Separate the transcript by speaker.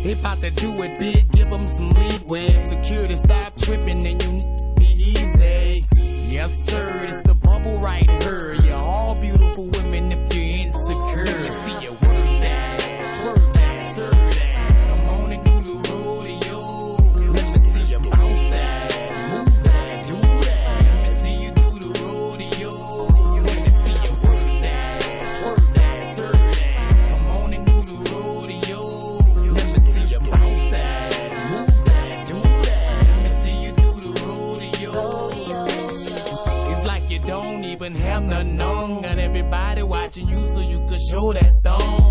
Speaker 1: They bout to do it big, give them some leeway. Security stop tripping and you be easy. Yes sir, it's the bubble right here. You're all beautiful women if you're insecure. Let me see you work that, twerk that, serve that. Come on and do the rodeo. Let me see you bounce that, move that, do that. Let me see you do the rodeo. Let me see you work that, twerk that, serve that. Come on and do the rodeo. Let me see you bounce that, move that, do that. Let me see you do the rodeo. It's like you don't even have nothing on. Got everybody watching you so you could show that thong.